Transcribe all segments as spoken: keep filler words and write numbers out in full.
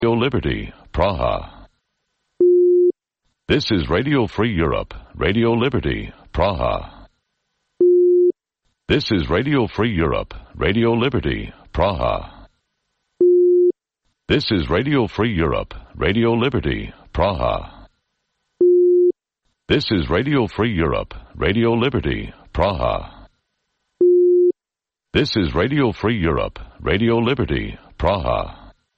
Radio Liberty, Praha. This is Radio Free Europe, Radio Liberty, Praha. This is Radio Free Europe, Radio Liberty, Praha. This is Radio Free Europe, Radio Liberty, Praha. This is Radio Free Europe, Radio Liberty, Praha. This is Radio Free Europe, Radio Liberty, Praha.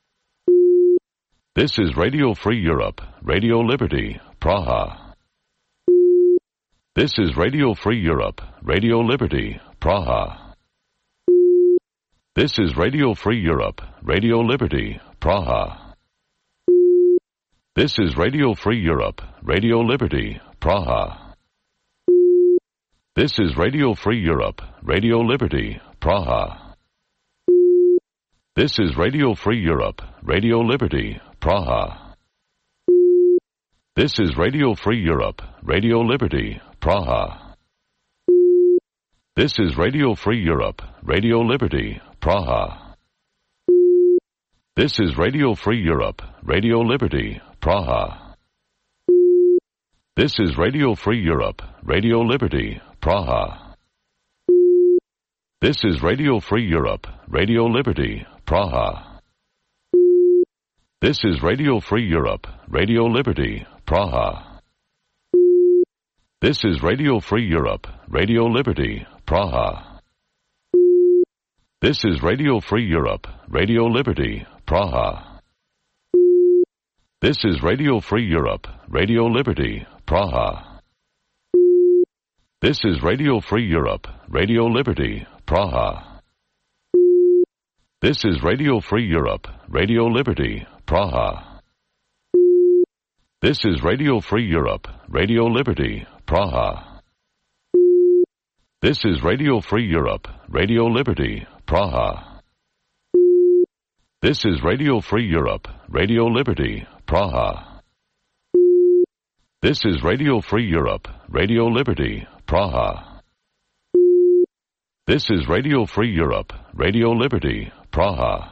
This is Radio Free Europe, Radio Liberty, Praha. This is Radio Free Europe, Radio Liberty, Praha. This is Radio Free Europe, Radio Liberty, Praha. This is Radio Free Europe, Radio Liberty, Praha. This is Radio Free Europe, Radio Liberty, Praha. This is Radio Free Europe, Radio Liberty, Praha. This is Radio Free Europe, Radio Liberty, Praha. This is Radio Free Europe, Radio Liberty, Praha. This is Radio Free Europe, Radio Liberty, Praha. This is Radio Free Europe, Radio Liberty, Praha. This is Radio Free Europe, Radio Liberty, Praha. This is Radio Free Europe, Radio Liberty, Praha. This is Radio Free Europe, Radio Liberty, Praha. This is Radio Free Europe, Radio Liberty, Praha. This is Radio Free Europe, Radio Liberty, Praha. This is Radio Free Europe, Radio Liberty, Praha. This is Radio Free Europe, Radio Liberty, Praha. This is Radio Free Europe, Radio Liberty, Praha. This is Radio Free Europe, Radio Liberty, Praha. This is Radio Free Europe, Radio Liberty, Praha. This is Radio Free Europe, Radio Liberty, Praha. This is Radio Free Europe, Radio Liberty, Praha.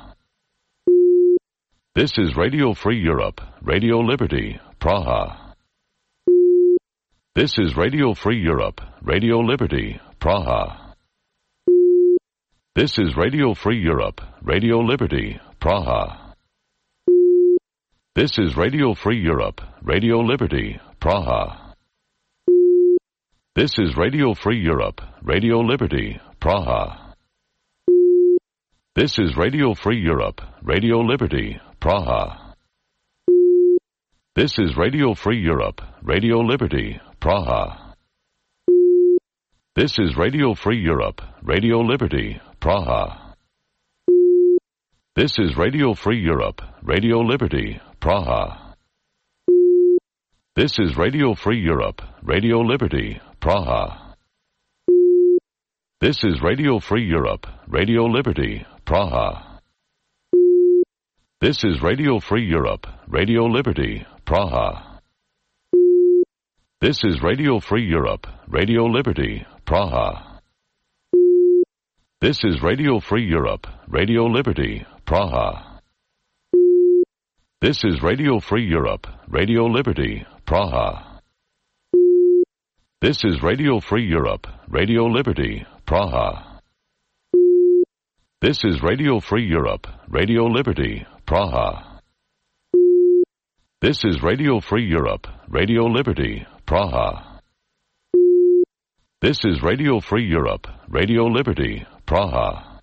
This is Radio Free Europe, Radio Liberty, Praha. This is Radio Free Europe, Radio Liberty, Praha. This is Radio Free Europe, Radio Liberty, Praha. This is Radio Free Europe, Radio Liberty, Praha. This is Radio Free Europe, Radio Liberty, Praha. This is Radio Free Europe, Radio Liberty, Praha. This is Radio Free Europe, Radio Liberty, Praha. This is Radio Free Europe, Radio Liberty, Praha. This is Radio Free Europe, Radio Liberty, Praha. This is Radio Free Europe, Radio Liberty, Praha. This is Radio Free Europe, Radio Liberty, Praha. This is Radio Free Europe, Radio Liberty, Praha. This is Radio Free Europe, Radio Liberty, Praha. This is Radio Free Europe, Radio Liberty, Praha. This is Radio Free Europe, Radio Liberty, Praha. This is Radio Free Europe, Radio Liberty, Praha. This is Radio Free Europe, Radio Liberty, Praha. This is Radio Free Europe, Radio Liberty, Praha. This is Radio Free Europe, Radio Liberty, Praha.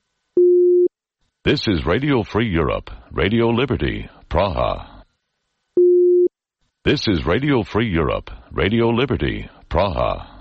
This is Radio Free Europe, Radio Liberty, Praha. This is Radio Free Europe, Radio Liberty, Praha.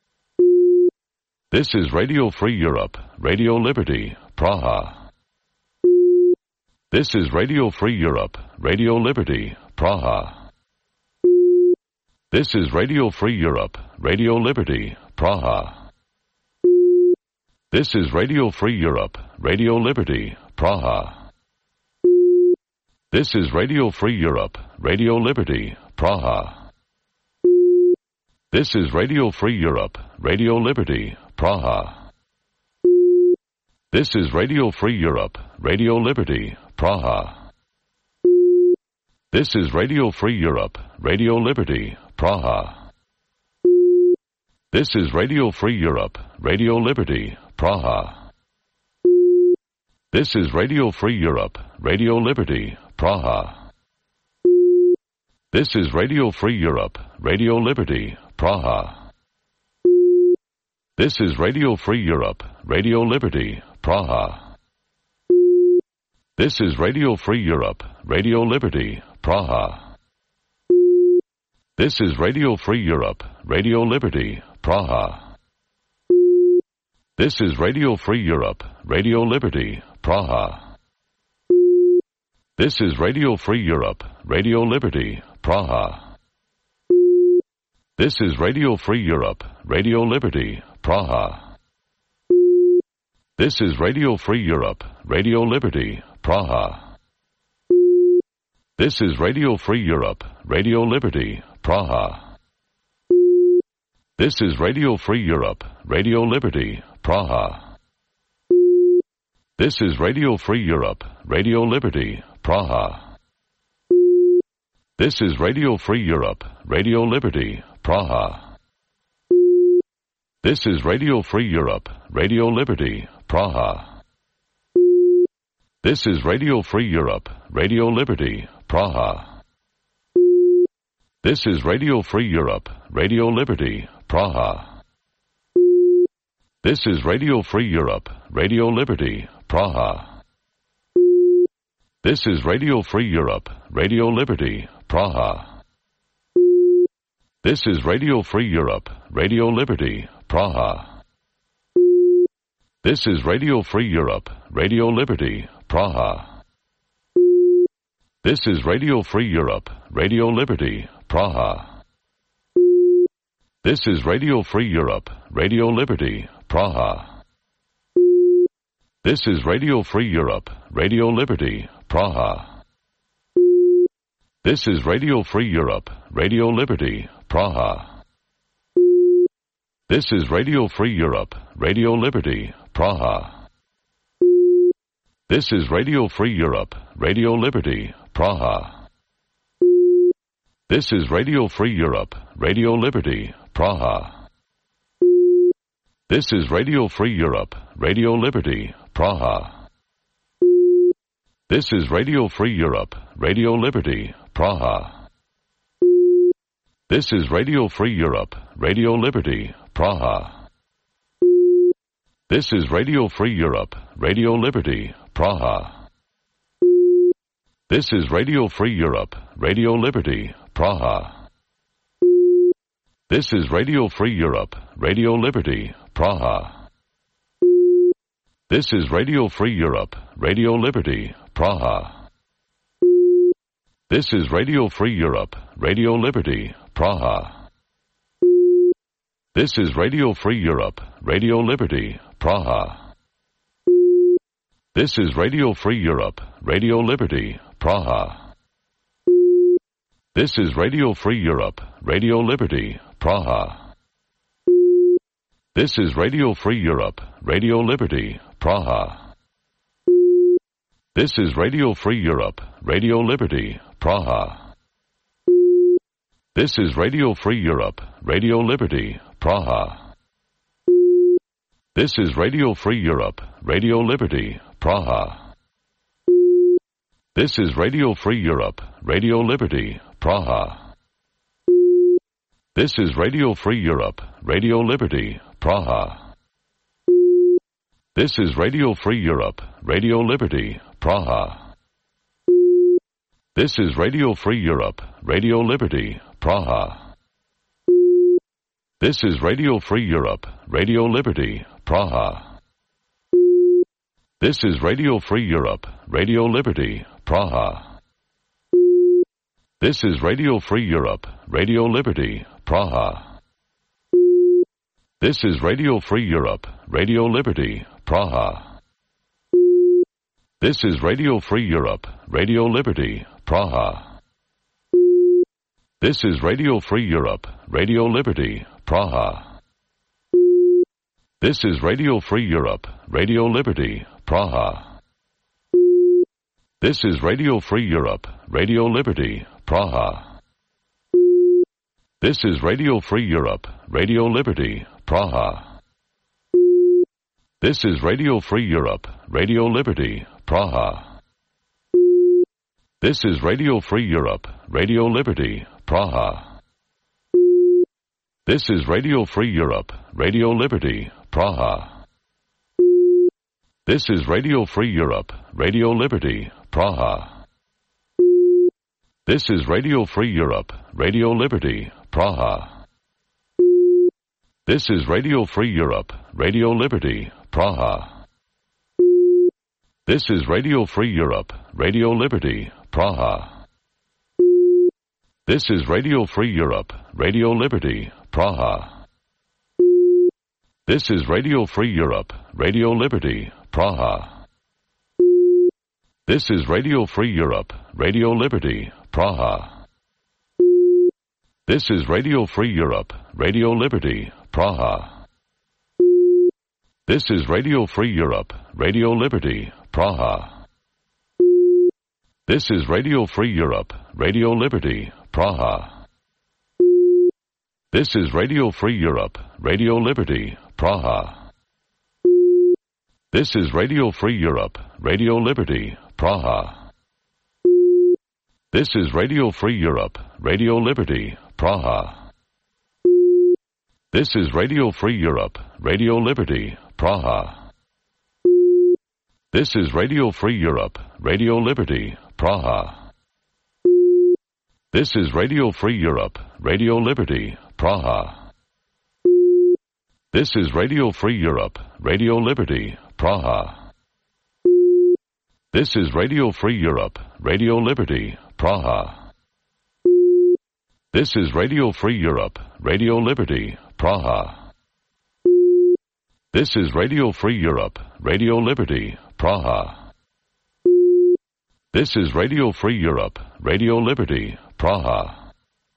This is Radio Free Europe, Radio Liberty, Praha. This is Radio Free Europe, Radio Liberty, Praha. This is Radio Free Europe, Radio Liberty, Praha. This is Radio Free Europe, Radio Liberty, Praha. This is Radio Free Europe, Radio Liberty, Praha. This is Radio Free Europe, Radio Liberty, Praha. This is Radio Free Europe, Radio Liberty, Praha. This is Radio Free Europe, Radio Liberty, Praha. This is Radio Free Europe, Radio Liberty, Praha. This is Radio Free Europe, Radio Liberty, Praha. This is Radio Free Europe, Radio Liberty, Praha. This is Radio Free Europe, Radio Liberty, Praha. This is Radio Free Europe, Radio Liberty, Praha. This is Radio Free Europe, Radio Liberty, Praha. This is Radio Free Europe, Radio Liberty, Praha. This is Radio Free Europe, Radio Liberty, Praha. This is Radio Free Europe, Radio Liberty, Praha. This is Radio Free Europe, Radio Liberty, Praha. This is Radio Free Europe, Radio Liberty, Praha. This is Radio Free Europe, Radio Liberty, Praha. This is Radio Free Europe, Radio Liberty, Praha. This is Radio Free Europe, Radio Liberty, Praha. This is Radio Free Europe, Radio Liberty, Praha. This is Radio Free Europe, Radio Liberty, Praha. This is Radio Free Europe, Radio Liberty, Praha. This is Radio Free Europe, Radio Liberty, Praha. This is Radio Free Europe, Radio Liberty, Praha. This is Radio Free Europe, Radio Liberty, Praha. This is Radio Free Europe, Radio Liberty, Praha. This is Radio Free Europe, Radio Liberty, Praha. This is Radio Free Europe, Radio Liberty, Praha. This is Radio Free Europe, Radio Liberty, Praha. This is Radio Free Europe, Radio Liberty, Praha. This is Radio Free Europe, Radio Liberty, Praha. This is Radio Free Europe, Radio Liberty, Praha. This is Radio Free Europe, Radio Liberty, Praha. This is Radio Free Europe, Radio Liberty, Praha. This is Radio Free Europe, Radio Liberty, Praha. This is Radio Free Europe, Radio Liberty, Praha. This is Radio Free Europe, Radio Liberty, Praha. This is Radio Free Europe, Radio Liberty, Praha. This is Radio Free Europe, Radio Liberty, Praha. This is Radio Free Europe, Radio Liberty, Praha. This is Radio Free Europe, Radio Liberty, Praha. This is Radio Free Europe, Radio Liberty, Praha. This is Radio Free Europe, Radio Liberty, Praha. This is Radio Free Europe, Radio Liberty, Praha. This is Radio Free Europe, Radio Liberty, Praha. This is Radio Free Europe, Radio Liberty, Praha. This is Radio Free Europe, Radio Liberty, Praha. This is Radio Free Europe, Radio Liberty, Praha. This is Radio Free Europe, Radio Liberty, Praha. This is Radio Free Europe, Radio Liberty, Praha. This is Radio Free Europe, Radio Liberty, Praha. This is Radio Free Europe, Radio Liberty, Praha. This is Radio Free Europe, Radio Liberty, Praha. This is Radio Free Europe, Radio Liberty, Praha. This is Radio Free Europe, Radio Liberty, Praha. This is Radio Free Europe, Radio Liberty, Praha. This is Radio Free Europe, Radio Liberty, Praha. This is Radio Free Europe, Radio Liberty, Praha. This is Radio Free Europe, Radio Liberty, Praha. This is Radio Free Europe, Radio Liberty, Praha. This is Radio Free Europe, Radio Liberty, Praha. This is Radio Free Europe, Radio Liberty, Praha. This is Radio Free Europe, Radio Liberty, Praha. This is Radio Free Europe, Radio Liberty, Praha. This is Radio Free Europe, Radio Liberty, Praha. This is Radio Free Europe, Radio Liberty, Praha. This is Radio Free Europe, Radio Liberty, Praha. This is Radio Free Europe, Radio Liberty, Praha. This is Radio Free Europe, Radio Liberty, Praha. This is Radio Free Europe, Radio Liberty, Praha. This is Radio Free Europe, Radio Liberty, Praha. This is Radio Free Europe, Radio Liberty, Praha. This is Radio Free Europe, Radio Liberty, Praha. This is Radio Free Europe, Radio Liberty, Praha. This is Radio Free Europe, Radio Liberty, Praha. This is Radio Free Europe, Radio Liberty, Praha. This is Radio Free Europe, Radio Liberty, Praha. This is Radio Free Europe, Radio Liberty, Praha. This is Radio Free Europe, Radio Liberty, Praha. This is Radio Free Europe, Radio Liberty, Praha. This is Radio Free Europe, Radio Liberty, Praha. This is Radio Free Europe, Radio Liberty, Praha. This is Radio Free Europe, Radio Liberty, Praha. This is Radio Free Europe, Radio Liberty, Praha. This is Radio Free Europe, Radio Liberty, Praha.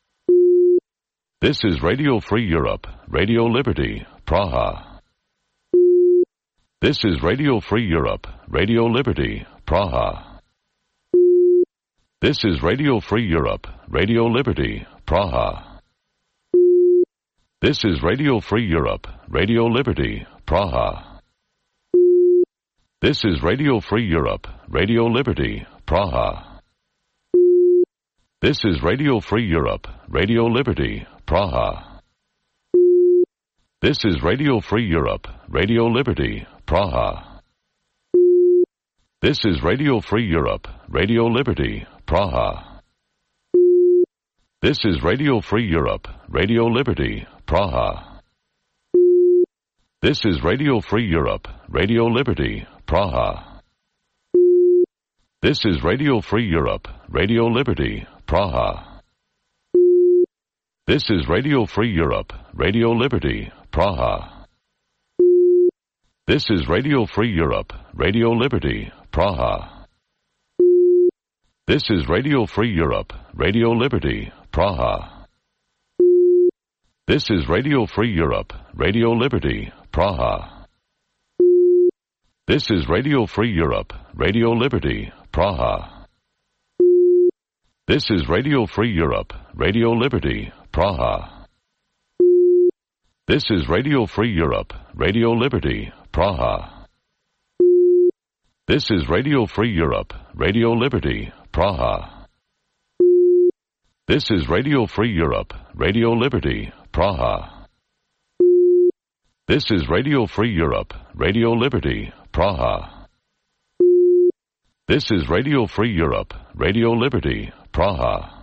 This is Radio Free Europe, Radio Liberty, Praha. This is Radio Free Europe, Radio Liberty, Praha. This is Radio Free Europe, Radio Liberty, Praha. This is Radio Free Europe, Radio Liberty, Praha. This is Radio Free Europe, Radio Liberty, Praha. This is Radio Free Europe, Radio Liberty, Praha. This is Radio Free Europe, Radio Liberty, Praha. This is Radio Free Europe, Radio Liberty, Praha. This is Radio Free Europe, Radio Liberty, Praha. This is Radio Free Europe, Radio Liberty, Praha. This is Radio Free Europe, Radio Liberty, Praha. This is Radio Free Europe, Radio Liberty, Praha. This is Radio Free Europe, Radio Liberty, Praha. This is Radio Free Europe, Radio Liberty, Praha. This is Radio Free Europe, Radio Liberty, Praha. This is Radio Free Europe, Radio Liberty, Praha. This is Radio Free Europe, Radio Liberty, Praha. This is Radio Free Europe, Radio Liberty, Praha. This is Radio Free Europe, Radio Liberty, Praha. This is Radio Free Europe, Radio Liberty, Praha. This is Radio Free Europe, Radio Liberty, Praha. This is Radio Free Europe, Radio Liberty, Praha.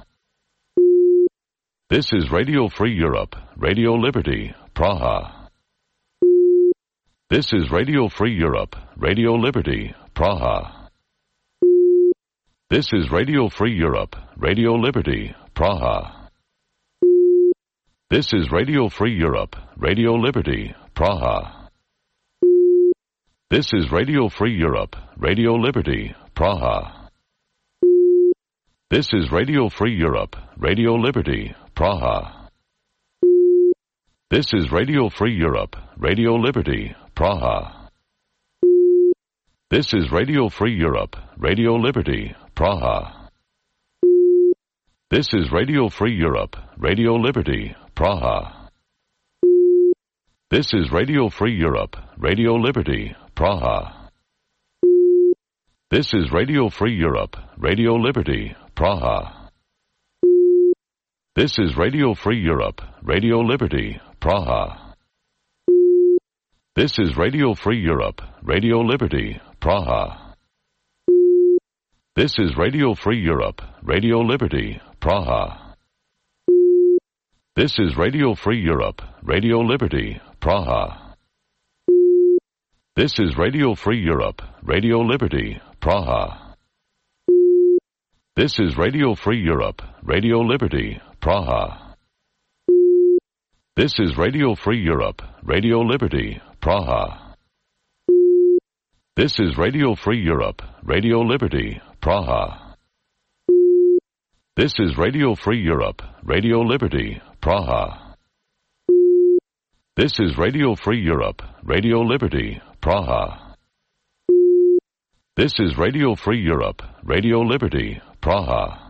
This is Radio Free Europe, Radio Liberty, Praha. This is Radio Free Europe, Radio Liberty, Praha. This is Radio Free Europe, Radio Liberty, Praha. This is Radio Free Europe, Radio Liberty, Praha. This is Radio Free Europe, Radio Liberty, Praha. This is Radio Free Europe, Radio Liberty, Praha. This is Radio Free Europe, Radio Liberty, Praha. This is Radio Free Europe, Radio Liberty, Praha. This is Radio Free Europe, Radio Liberty, Praha. This is Radio Free Europe, Radio Liberty, Praha. This is Radio Free Europe, Radio Liberty, Praha. This is Radio Free Europe, Radio Liberty, Praha. This is Radio Free Europe, Radio Liberty, Praha. This is Radio Free Europe, Radio Liberty, Praha. This is Radio Free Europe, Radio Liberty, Praha. This is Radio Free Europe, Radio Liberty, Praha. This is Radio Free Europe, Radio Liberty, Praha. This is Radio Free Europe, Radio Liberty, Praha. This is Radio Free Europe, Radio Liberty, Praha. This is Radio Free Europe, Radio Liberty, Praha. This is Radio Free Europe, Radio Liberty, Praha. This is Radio Free Europe, Radio Liberty, Praha.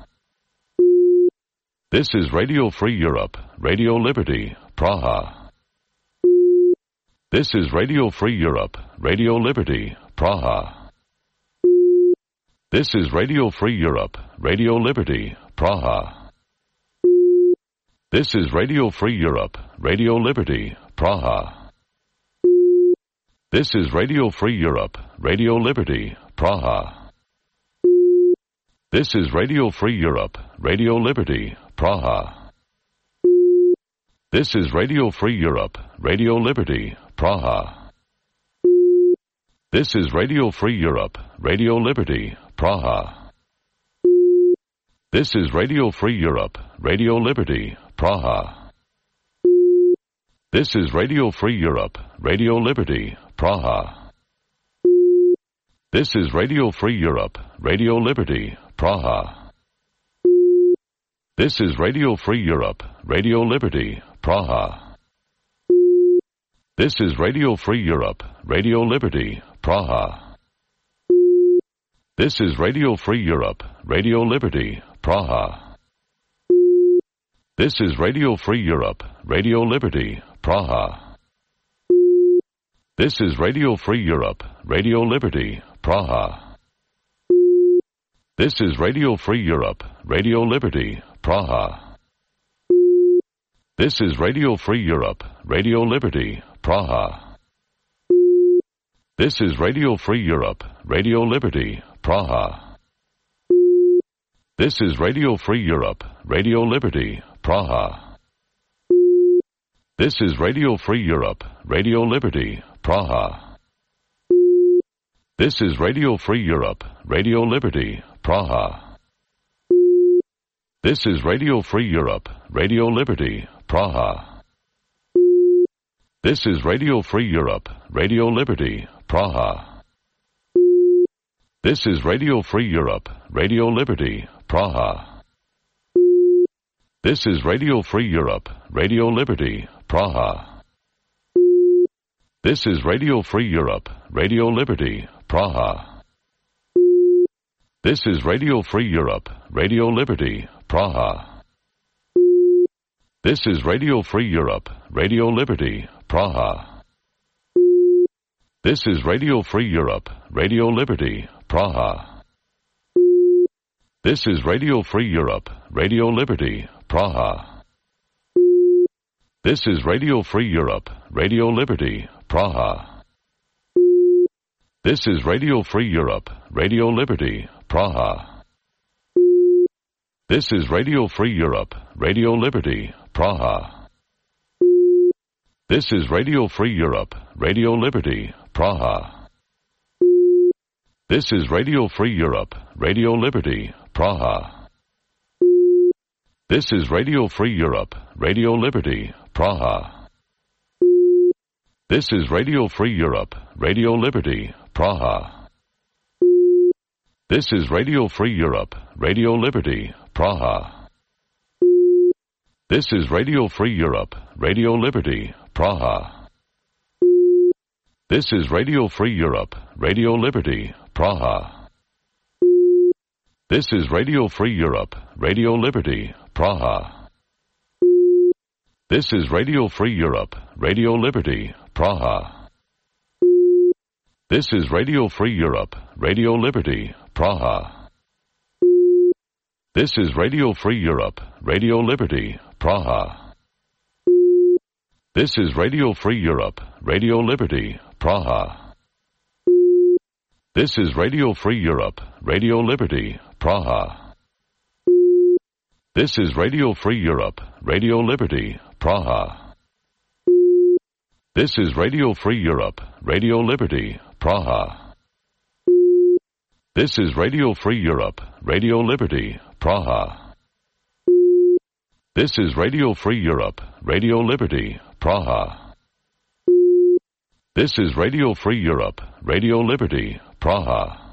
This is Radio Free Europe, Radio Liberty, Praha. This is Radio Free Europe, Radio Liberty, Praha. This is Radio Free Europe, Radio Liberty, Praha. This is Radio Free Europe, Radio Liberty, Praha. This is Radio Free Europe, Radio Liberty, Praha. This is Radio Free Europe, Radio Liberty, Praha. This is Radio Free Europe, Radio Liberty, Praha. This is Radio Free Europe, Radio Liberty, Praha. This is Radio Free Europe, Radio Liberty, Praha. This is Radio Free Europe, Radio Liberty, Praha. This is Radio Free Europe, Radio Liberty, Praha. This is Radio Free Europe, Radio Liberty, Praha. This is Radio Free Europe, Radio Liberty, Praha. This is Radio Free Europe, Radio Liberty, Praha. This is Radio Free Europe, Radio Liberty, Praha. This is Radio Free Europe, Radio Liberty, Praha. This is Radio Free Europe, Radio Liberty, Praha. This is Radio Free Europe, Radio Liberty, Praha. This is Radio Free Europe, Radio Liberty, Praha. This is Radio Free Europe, Radio Liberty, Praha. This is Radio Free Europe, Radio Liberty, Praha. This is Radio Free Europe, Radio Liberty, Praha. This is Radio Free Europe, Radio Liberty, Praha. This is Radio Free Europe, Radio Liberty, Praha. This is Radio Free Europe, Radio Liberty, Praha. This is Radio Free Europe, Radio Liberty, Praha. This is Radio Free Europe, Radio Liberty, Praha. This is Radio Free Europe, Radio Liberty, Praha. This is Radio Free Europe, Radio Liberty, Praha. This is Radio Free Europe, Radio Liberty, Praha. This is Radio Free Europe, Radio Liberty, Praha. This is Radio Free Europe, Radio Liberty, Praha. This is Radio Free Europe, Radio Liberty, Praha. This is Radio Free Europe, Radio Liberty, Praha. This is Radio Free Europe, Radio Liberty, Praha. This is Radio Free Europe, Radio Liberty, Praha. This is Radio Free Europe, Radio Liberty, Praha. This is Radio Free Europe, Radio Liberty, Praha. This is Radio Free Europe, Radio Liberty, Praha. This is Radio Free Europe, Radio Liberty, Praha. This is Radio Free Europe, Radio Liberty, Praha. This is Radio Free Europe, Radio Liberty, Praha. This is Radio Free Europe, Radio Liberty, Praha. This is Radio Free Europe, Radio Liberty, Praha. This is Radio Free Europe, Radio Liberty, Praha. This is Radio Free Europe, Radio Liberty, Praha. This is Radio Free Europe, Radio Liberty, Praha. This is Radio Free Europe, Radio Liberty, Praha. This is Radio Free Europe, Radio Liberty, Praha. This is Radio Free Europe, Radio Liberty, Praha. This is Radio Free Europe, Radio Liberty, Praha. This is Radio Free Europe, Radio Liberty, Praha.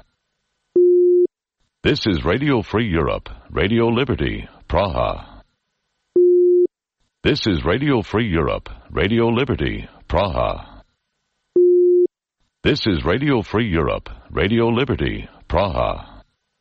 This is Radio Free Europe, Radio Liberty, Praha. This is Radio Free Europe, Radio Liberty, Praha. This is Radio Free Europe, Radio Liberty, Praha.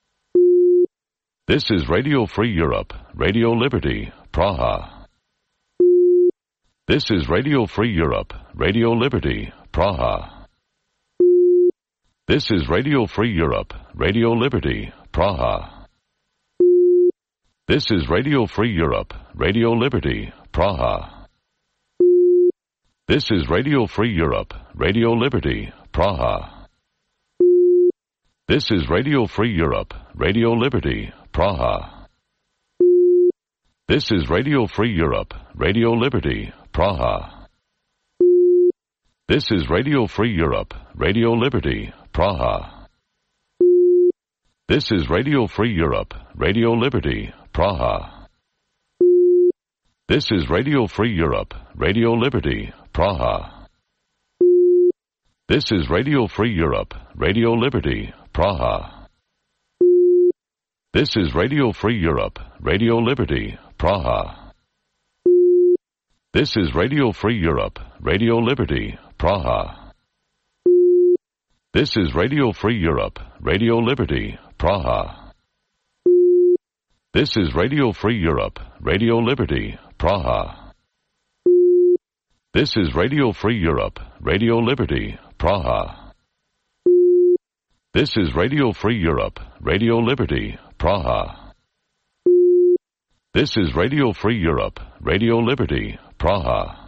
This is Radio Free Europe, Radio Liberty, Praha. This is Radio Free Europe, Radio Liberty, Praha. This is Radio Free Europe, Radio Liberty, Praha. This is Radio Free Europe, Radio Liberty, Praha. This is Radio Free Europe, Radio Liberty, Praha. This is Radio Free Europe, Radio Liberty, Praha. This is Radio Free Europe, Radio Liberty, Praha. This is Radio Free Europe, Radio Liberty, Praha. This is Radio Free Europe, Radio Liberty, Praha. This is Radio Free Europe, Radio Liberty, Praha. This is Radio Free Europe, Radio Liberty, Praha. This is Radio Free Europe, Radio Liberty, Praha. This is Radio Free Europe, Radio Liberty, Praha. This is Radio Free Europe, Radio Liberty, Praha. This is Radio Free Europe, Radio Liberty, Praha. This is Radio Free Europe, Radio Liberty, Praha. This is Radio Free Europe, Radio Liberty, Praha. This is Radio Free Europe, Radio Liberty, Praha.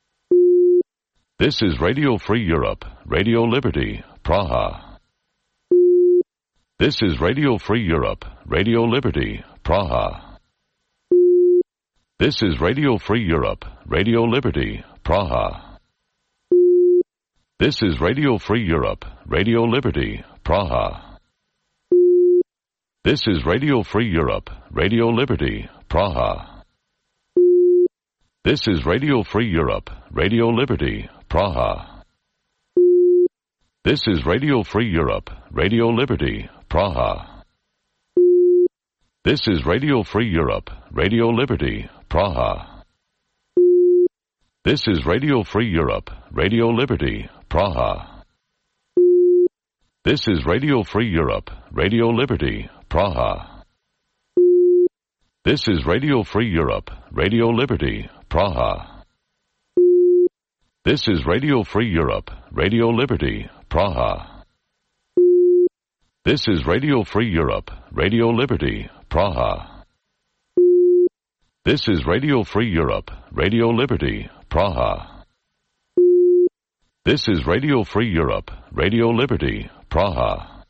This is Radio Free Europe, Radio Liberty, Praha. This is Radio Free Europe, Radio Liberty, Praha. This is Radio Free Europe, Radio Liberty, Praha. This is Radio Free Europe, Radio Liberty, Praha. This is Radio Free Europe, Radio Liberty, Praha. This is Radio Free Europe, Radio Liberty, Praha. This is Radio Free Europe, Radio Liberty, Praha. This is Radio Free Europe, Radio Liberty, Praha. This is Radio Free Europe, Radio Liberty, Praha. This is Radio Free Europe, Radio Liberty, Praha. This is Radio Free Europe, Radio Liberty, Praha. This is Radio Free Europe, Radio Liberty, Praha. This is Radio Free Europe, Radio Liberty, Praha. This is Radio Free Europe, Radio Liberty, Praha. This is Radio Free Europe, Radio Liberty, Praha.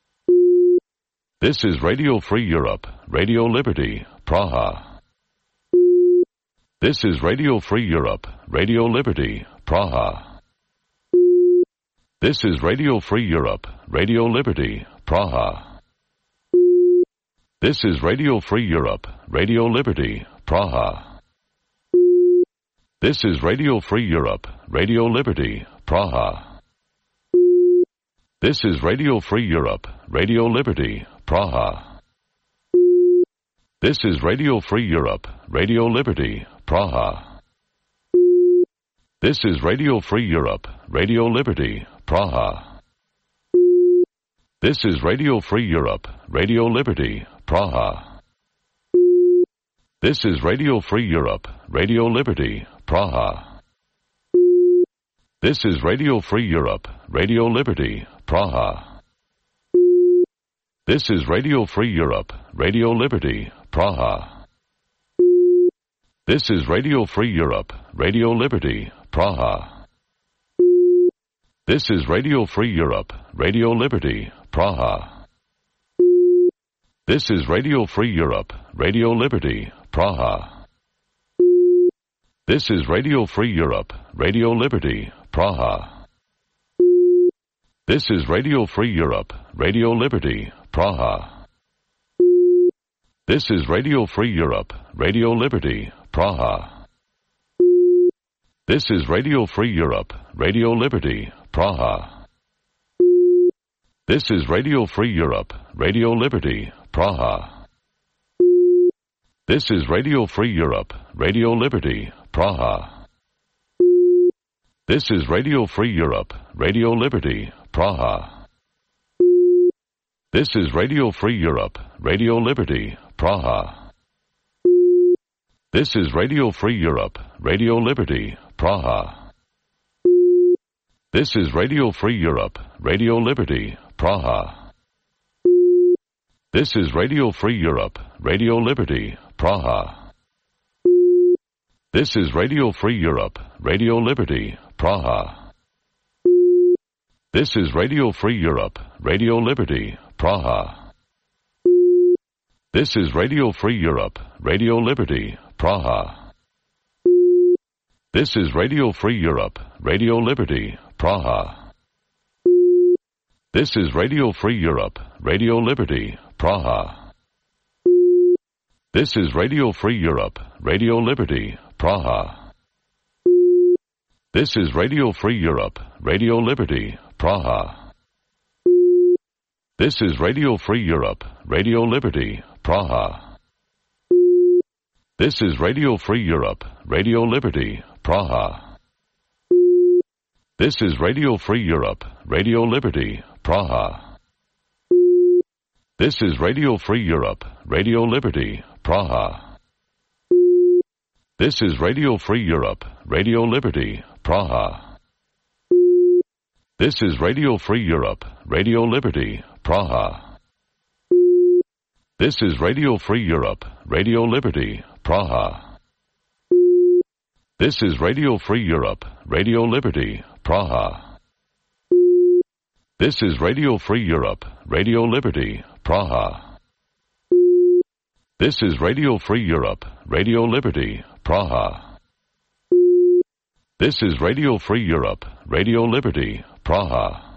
This is Radio Free Europe, Radio Liberty, Praha. This is Radio Free Europe, Radio Liberty, Praha. This is Radio Free Europe, Radio Liberty, Praha. This is Radio Free Europe, Radio Liberty, Praha. This is Radio Free Europe, Radio Liberty, Praha. This is Radio Free Europe, Radio Liberty, Praha. This is Radio Free Europe, Radio Liberty, Praha. This is Radio Free Europe, Radio Liberty, Praha. This is Radio Free Europe, Radio Liberty, Praha. This is Radio Free Europe, Radio Liberty, Praha. This is Radio Free Europe, Radio Liberty, Praha. This is Radio Free Europe, Radio Liberty, Praha. This is Radio Free Europe, Radio Liberty, Praha. This is Radio Free Europe, Radio Liberty, Praha. This is Radio Free Europe, Radio Liberty, Praha. This is Radio Free Europe, Radio Liberty, Praha. This is Radio Free Europe, Radio Liberty, Praha. This is Radio Free Europe, Radio Liberty, Praha. This is Radio Free Europe, Radio Liberty, Praha. This is Radio Free Europe, Radio Liberty, Praha. This is Radio Free Europe, Radio Liberty, Praha. This is Radio Free Europe, Radio Liberty, Praha. This is Radio Free Europe, Radio Liberty, Praha. This is Radio Free Europe, Radio Liberty, Praha. This is Radio Free Europe, Radio Liberty, Praha. This is Radio Free Europe, Radio Liberty, Praha. This is Radio Free Europe, Radio Liberty, Praha. This is Radio Free Europe, Radio Liberty, Praha. This is Radio Free Europe, Radio Liberty, Praha. This is Radio Free Europe, Radio Liberty, Praha. This is Radio Free Europe, Radio Liberty, Praha. This is Radio Free Europe, Radio Liberty, Praha. This is Radio Free Europe, Radio Liberty, Praha. This is Radio Free Europe, Radio Liberty, Praha. This is Radio Free Europe, Radio Liberty, Praha. This is Radio Free Europe, Radio Liberty, Praha. This is Radio Free Europe, Radio Liberty, Praha. This is Radio Free Europe, Radio Liberty, Praha. This is Radio Free Europe, Radio Liberty, Praha. This is Radio Free Europe, Radio Liberty, Praha. This is Radio Free Europe, Radio Liberty, Praha. This is Radio Free Europe, Radio Liberty, Praha. This is Radio Free Europe, Radio Liberty, Praha. This is Radio Free Europe, Radio Liberty, Praha.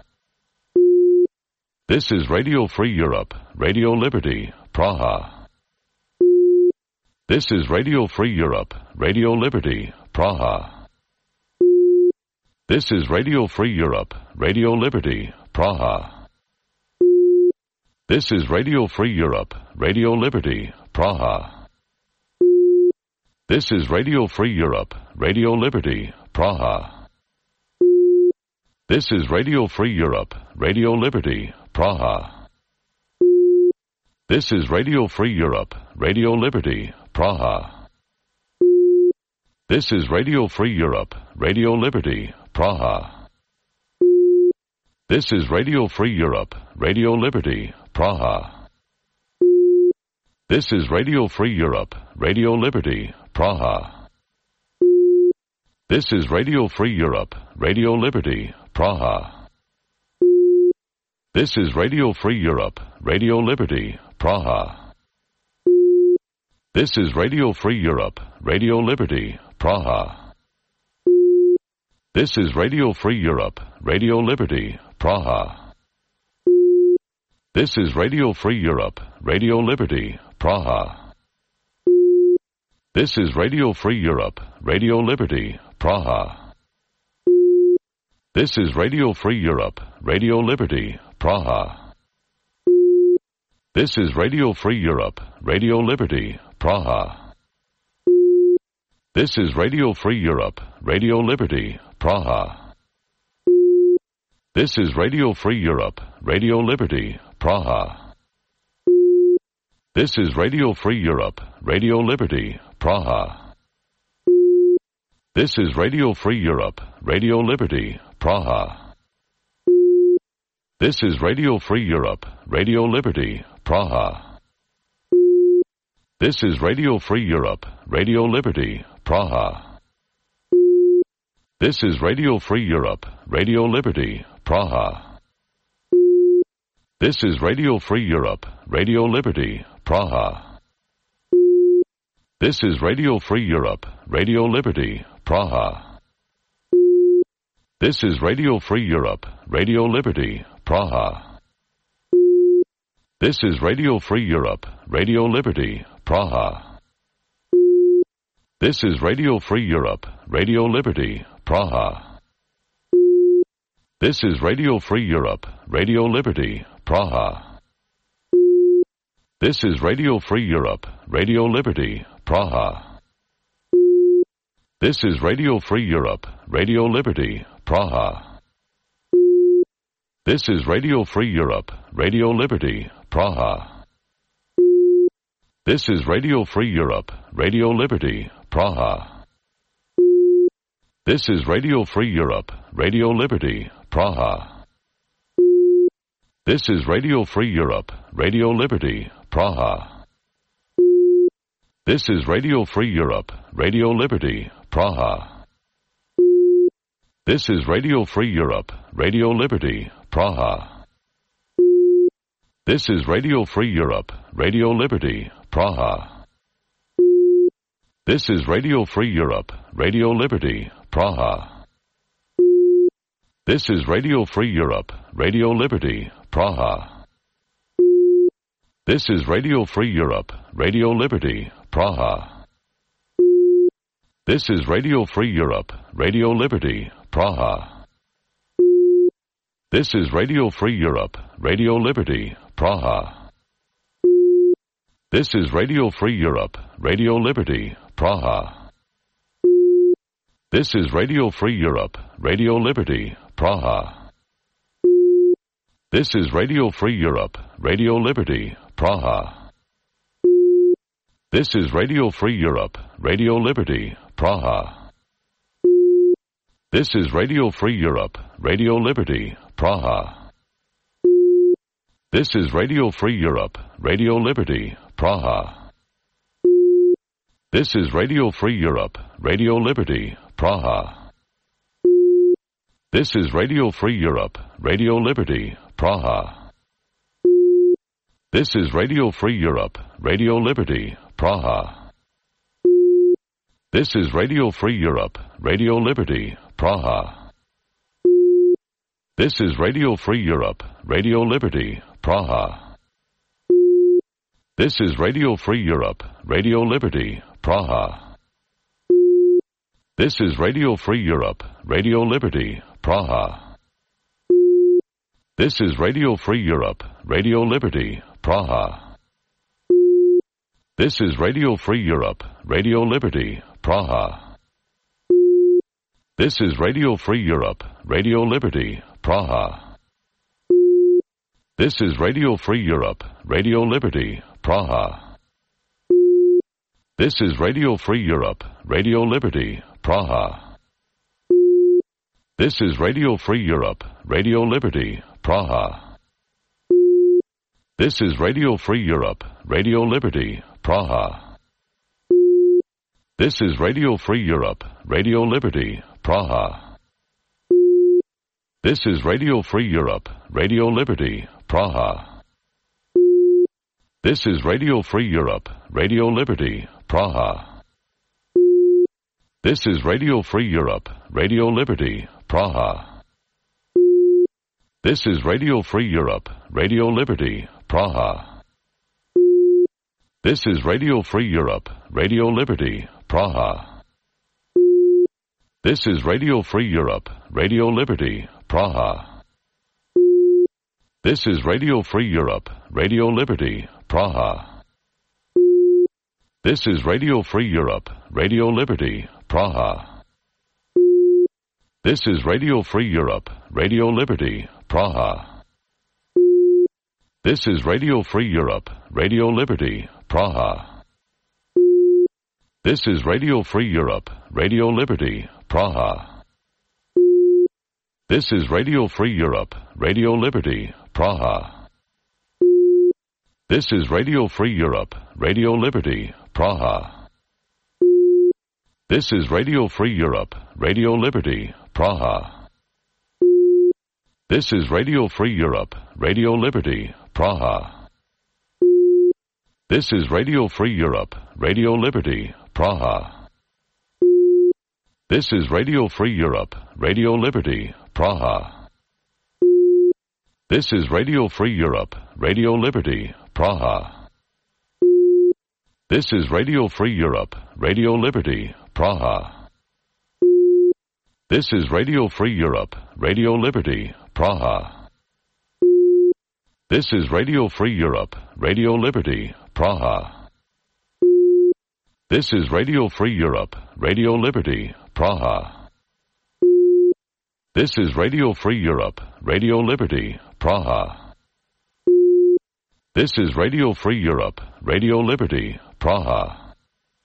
This is Radio Free Europe, Radio Liberty, Praha. This is Radio Free Europe, Radio Liberty, Praha. This is Radio Free Europe, Radio Liberty, Praha. This is Radio Free Europe, Radio Liberty, Praha. This is Radio Free Europe, Radio Liberty, Praha. This is Radio Free Europe, Radio Liberty, Praha. This is Radio Free Europe, Radio Liberty, Praha. This is Radio Free Europe, Radio Liberty, Praha. This is Radio Free Europe, Radio Liberty, Praha. This is Radio Free Europe, Radio Liberty, Praha. This is Radio Free Europe, Radio Liberty, Praha. This is Radio Free Europe, Radio Liberty, Praha. This is Radio Free Europe, Radio Liberty, Praha. This is Radio Free Europe, Radio Liberty, Praha. This is Radio Free Europe, Radio Liberty, Praha. This is Radio Free Europe, Radio Liberty, Praha. This is Radio Free Europe, Radio Liberty, Praha. This is Radio Free Europe, Radio Liberty, Praha. This is Radio Free Europe, Radio Liberty, Praha. This is Radio Free Europe, Radio Liberty, Praha. This is Radio Free Europe, Radio Liberty, Praha. This is Radio Free Europe, Radio Liberty, Praha. This is Radio Free Europe, Radio Liberty, Praha. This is Radio Free Europe, Radio Liberty, Praha. This is Radio Free Europe, Radio Liberty, Praha. This is Radio Free Europe, Radio Liberty, Praha. This is Radio Free Europe, Radio Liberty, Praha. This is Radio Free Europe, Radio Liberty, Praha. This is Radio Free Europe, Radio Liberty, Praha. This is Radio Free Europe, Radio Liberty, Praha. This is Radio Free Europe, Radio Liberty, Praha. This is Radio Free Europe, Radio Liberty, Praha. This is Radio Free Europe, Radio Liberty, Praha. This is Radio Free Europe, Radio Liberty, Praha. This is Radio Free Europe, Radio Liberty, Praha. This is Radio Free Europe, Radio Liberty, Praha. This is Radio Free Europe, Radio Liberty, Praha. This is Radio Free Europe, Radio Liberty, Praha. This is Radio Free Europe, Radio Liberty, Praha. This is Radio Free Europe, Radio Liberty, Praha. This is Radio Free Europe, Radio Liberty, Praha. This is Radio Free Europe, Radio Liberty, Praha. This is Radio Free Europe, Radio Liberty, Praha. This is Radio Free Europe, Radio Liberty, Praha. This is Radio Free Europe, Radio Liberty, Praha. This is Radio Free Europe, Radio Liberty, Praha. This is Radio Free Europe, Radio Liberty, Praha. This is Radio Free Europe, Radio Liberty, Praha. This is Radio Free Europe, Radio Liberty, Praha. This is Radio Free Europe, Radio Liberty, Praha. This is Radio Free Europe, Radio Liberty, Praha. This is Radio Free Europe, Radio Liberty, Praha. This is Radio Free Europe, Radio Liberty, Praha. This is Radio Free Europe, Radio Liberty, Praha. This is Radio Free Europe, Radio Liberty, Praha. This is Radio Free Europe, Radio Liberty, Praha. This is Radio Free Europe, Radio Liberty, Praha. This is Radio Free Europe, Radio Liberty, Praha. This is Radio Free Europe, Radio Liberty, Praha. This is Radio Free Europe, Radio Liberty, Praha. This is Radio Free Europe, Radio Liberty, Praha. This is Radio Free Europe, Radio Liberty, Praha. This is Radio Free Europe, Radio Liberty, Praha. This is Radio Free Europe, Radio Liberty, Praha. This is Radio Free Europe, Radio Liberty, Praha. This is Radio Free Europe, Radio Liberty, Praha. This is Radio Free Europe, Radio Liberty, Praha. This is Radio Free Europe, Radio Liberty, Praha. This is Radio Free Europe, Radio Liberty, Praha. This is Radio Free Europe, Radio Liberty, Praha. This is Radio Free Europe, Radio Liberty, Praha. This is Radio Free Europe, Radio Liberty, Praha. This is Radio Free Europe, Radio Liberty, Praha. This is Radio Free Europe, Radio Liberty, Praha. This is Radio Free Europe, Radio Liberty, Praha. This is Radio Free Europe, Radio Liberty, Praha. This is Radio Free Europe, Radio Liberty, Praha. This is Radio Free Europe, Radio Liberty, Praha. This is Radio Free Europe, Radio Liberty, Praha. This is Radio Free Europe, Radio Liberty, Praha. This is Radio Free Europe, Radio Liberty, Praha. This is Radio Free Europe, Radio Liberty, Praha. This is Radio Free Europe, Radio Liberty, Praha. This is Radio Free Europe, Radio Liberty, Praha. This is Radio Free Europe, Radio Liberty, Praha. This is Radio Free Europe, Radio Liberty, Praha. This is Radio Free Europe, Radio Liberty, Praha. This is Radio Free Europe, Radio Liberty, Praha. This is Radio Free Europe, Radio Liberty, Praha. This is Radio Free Europe, Radio Liberty, Praha.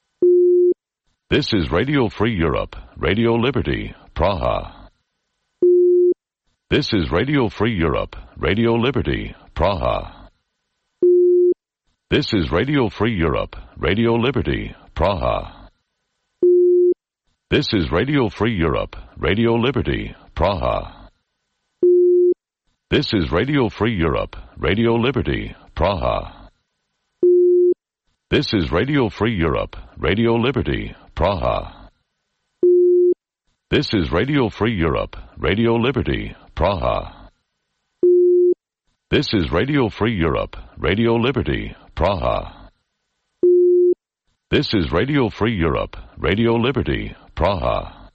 This is Radio Free Europe, Radio Liberty, Praha. This is Radio Free Europe, Radio Liberty, Praha. This is Radio Free Europe, Radio Liberty, Praha. This is Radio Free Europe, Radio Liberty, Praha. This is Radio Free Europe, Radio Liberty, Praha. This is Radio Free Europe, Radio Liberty, Praha. This is Radio Free Europe, Radio Liberty, Praha. This is Radio Free Europe, Radio Liberty, Praha. This is Radio Free Europe, Radio Liberty, Praha.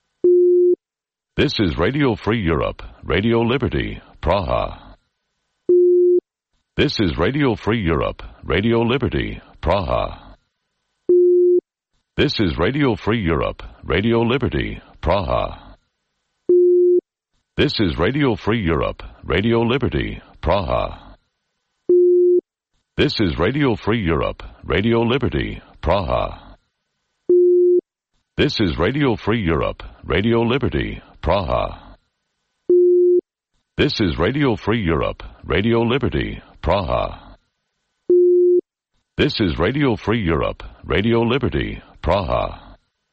This is Radio Free Europe, Radio Liberty, Praha. This is Radio Free Europe, Radio Liberty, Praha. This is Radio Free Europe, Radio Liberty, Praha. This is Radio Free Europe, Radio Liberty, Praha. This is Radio Free Europe, Radio Liberty, Praha. This is Radio Free Europe, Radio Liberty, Praha. This is Radio Free Europe, Radio Liberty, Praha. This is Radio Free Europe, Radio Liberty, Praha.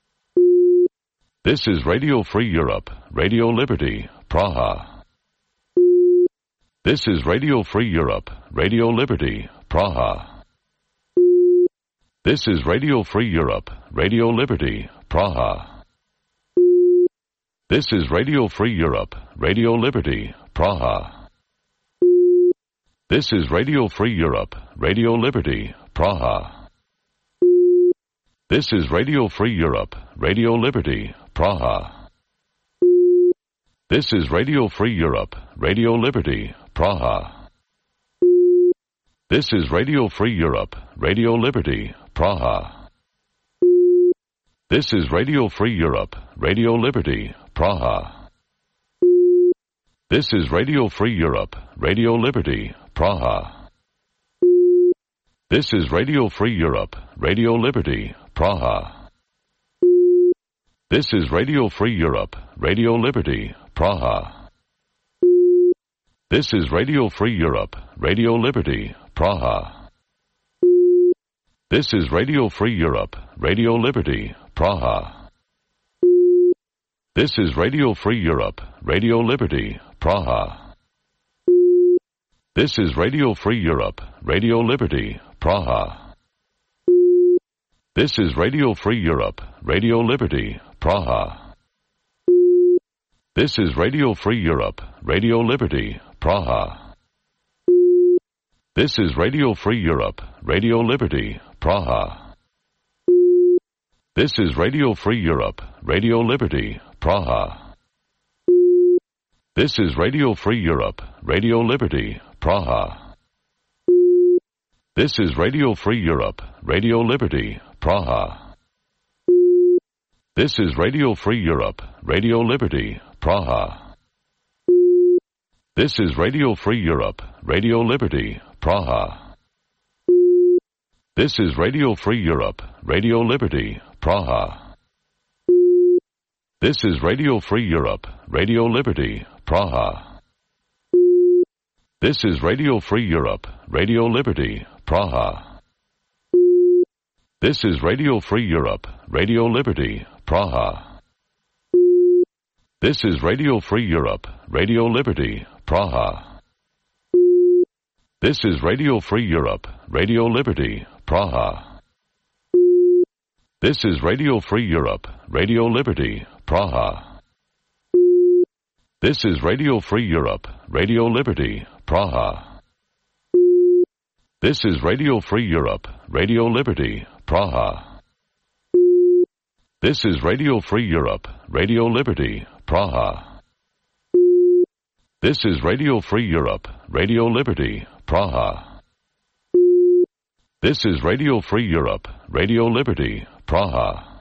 This is Radio Free Europe, Radio Liberty, Praha. This is Radio Free Europe, Radio Liberty, Praha. This is Radio Free Europe, Radio Liberty, Praha. This is Radio Free Europe, Radio Liberty, Praha. This is Radio Free Europe, Radio Liberty, Praha. This is Radio Free Europe, Radio Liberty, Praha. This is Radio Free Europe, Radio Liberty, Praha. This is Radio Free Europe, Radio Liberty, Praha. This is Radio Free Europe, Radio Liberty, Praha. This is Radio Free Europe, Radio Liberty, Praha. This is Radio Free Europe, Radio Liberty, Praha. This is Radio Free Europe, Radio Liberty, Praha. This is Radio Free Europe, Radio Liberty, Praha. This is Radio Free Europe, Radio Liberty, Praha. This is Radio Free Europe, Radio Liberty, Praha. This is Radio Free Europe, Radio Liberty, Praha. This is Radio Free Europe, Radio Liberty, Praha. This is Radio Free Europe, Radio Liberty, Praha. This is Radio Free Europe, Radio Liberty, Praha. This is Radio Free Europe, Radio Liberty, Praha. This is Radio Free Europe, Radio Liberty, Praha. This is Radio Free Europe, Radio Liberty, Praha. This is Radio Free Europe, Radio Liberty, Praha. This is Radio Free Europe, Radio Liberty, Praha. This is Radio Free Europe, Radio Liberty, Praha. This is Radio Free Europe, Radio Liberty, Praha. This is Radio Free Europe, Radio Liberty, Praha. This is Radio Free Europe, Radio Liberty, Praha. This is Radio Free Europe, Radio Liberty, Praha. This is Radio Free Europe, Radio Liberty, Praha. This is Radio Free Europe, Radio Liberty, Praha. This is Radio Free Europe, Radio Liberty, Praha. This is Radio Free Europe, Radio Liberty, Praha. This is Radio Free Europe, Radio Liberty, Praha. This is Radio Free Europe, Radio Liberty, Praha. This is Radio Free Europe, Radio Liberty, Praha.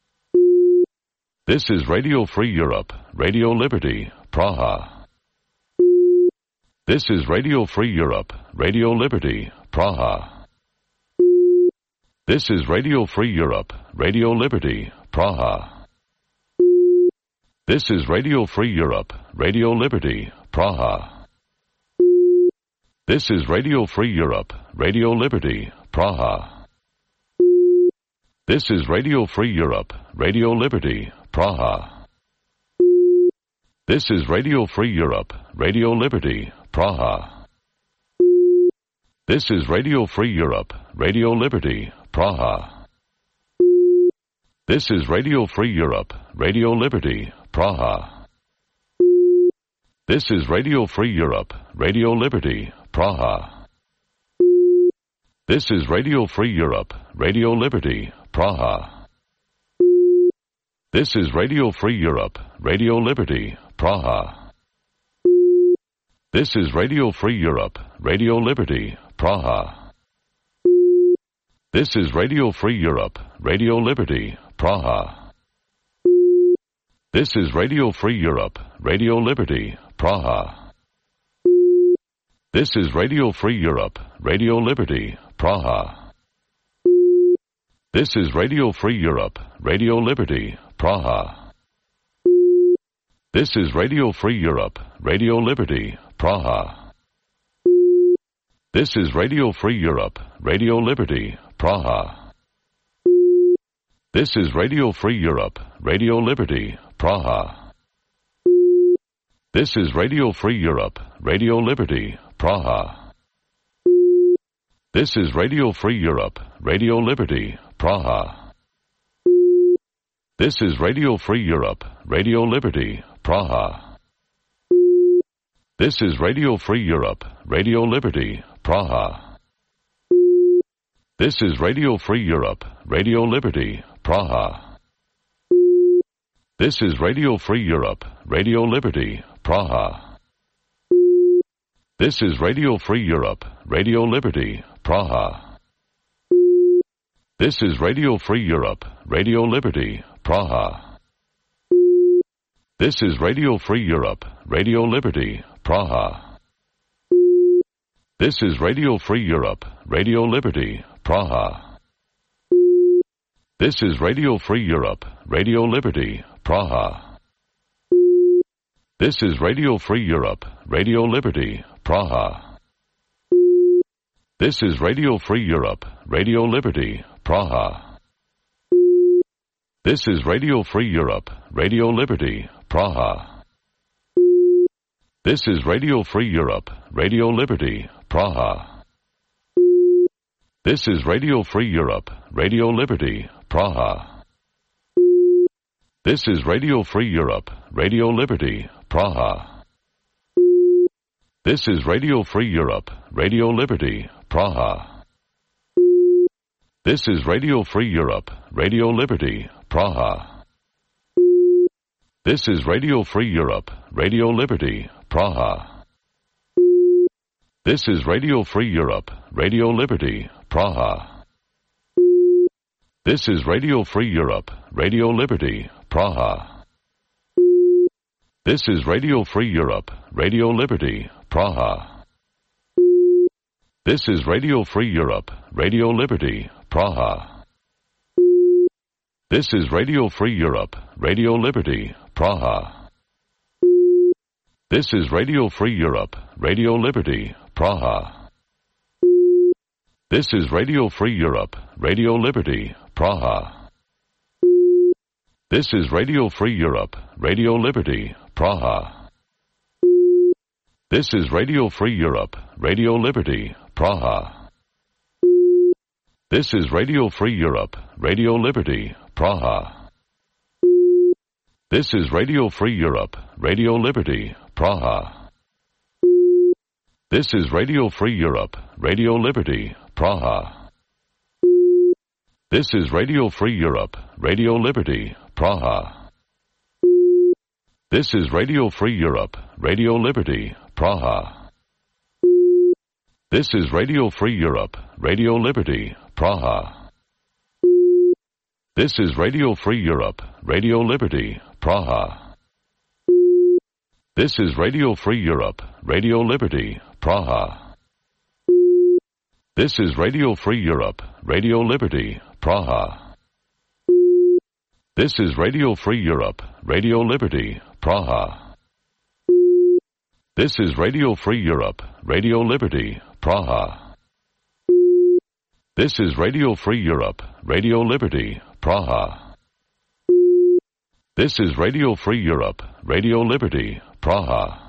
This is Radio Free Europe, Radio Liberty, Praha. This is Radio Free Europe, Radio Liberty, Praha. This is Radio Free Europe, Radio Liberty, Praha. This is Radio Free Europe, Radio Liberty, Praha. This is Radio Free Europe, Radio Liberty, Praha. This is Radio Free Europe, Radio Liberty, Praha. This is Radio Free Europe, Radio Liberty, Praha. This is Radio Free Europe, Radio Liberty, Praha. This is Radio Free Europe, Radio Liberty, Praha. This is Radio Free Europe, Radio Liberty, Praha. This is Radio Free Europe, Radio Liberty, Praha. This is Radio Free Europe, Radio Liberty, Praha. This is Radio Free Europe, Radio Liberty, Praha. This is Radio Free Europe, Radio Liberty, Praha. This is Radio Free Europe, Radio Liberty, Praha. This is Radio Free Europe, Radio Liberty, Praha. This is Radio Free Europe, Radio Liberty, Praha. This is Radio Free Europe, Radio Liberty, Praha. This is Radio Free Europe, Radio Liberty, Praha. This is Radio Free Europe, Radio Liberty, Praha. This is Radio Free Europe, Radio Liberty, Praha. This is Radio Free Europe, Radio Liberty, Praha. This is Radio Free Europe, Radio Liberty, Praha. This is Radio Free Europe, Radio Liberty, Praha. This is Radio Free Europe, Radio Liberty, Praha. This is Radio Free Europe, Radio Liberty, Praha. This is Radio Free Europe, Radio Liberty, Praha. This is Radio Free Europe, Radio Liberty, Praha. This is Radio Free Europe, Radio Liberty, Praha. This is Radio Free Europe, Radio Liberty, Praha. This is Radio Free Europe, Radio Liberty, Praha. This is Radio Free Europe, Radio Liberty, Praha. This is Radio Free Europe, Radio Liberty, Praha. This is Radio Free Europe, Radio Liberty, Praha. This is Radio Free Europe, Radio Liberty, Praha. This is Radio Free Europe, Radio Liberty, Praha. This is Radio Free Europe, Radio Liberty, Praha. This is Radio Free Europe, Radio Liberty, Praha. This is Radio Free Europe, Radio Liberty, Praha. This is Radio Free Europe, Radio Liberty, Praha. This is Radio Free Europe, Radio Liberty, Praha. This is Radio Free Europe, Radio Liberty, Praha. This is Radio Free Europe, Radio Liberty, Praha. This is Radio Free Europe, Radio Liberty, Praha. This is Radio Free Europe, Radio Liberty, Praha. This is Radio Free Europe, Radio Liberty, Praha. This is Radio Free Europe, Radio Liberty, Praha. This is Radio Free Europe, Radio Liberty, Praha. This is Radio Free Europe, Radio Liberty, Praha. This is Radio Free Europe, Radio Liberty, Praha. This is Radio Free Europe, Radio Liberty, Praha. This is Radio Free Europe, Radio Liberty, Praha. This is Radio Free Europe, Radio Liberty, Praha. This is Radio Free Europe, Radio Liberty, Praha. This is Radio Free Europe, Radio Liberty, Praha. This is Radio Free Europe, Radio Liberty, Praha. This is Radio Free Europe, Radio Liberty, Praha. This is Radio Free Europe, Radio Liberty, Praha. This is Radio Free Europe, Radio Liberty, Praha. This is Radio Free Europe, Radio Liberty, Praha. This is Radio Free Europe, Radio Liberty, Praha. This is Radio Free Europe, Radio Liberty, Praha.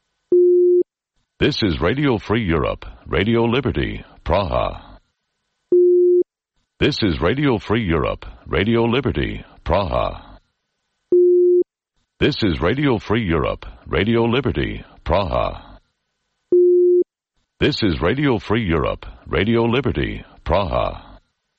This is Radio Free Europe, Radio Liberty, Praha. This is Radio Free Europe, Radio Liberty, Praha. This is Radio Free Europe, Radio Liberty, Praha. This is Radio Free Europe, Radio Liberty, Praha.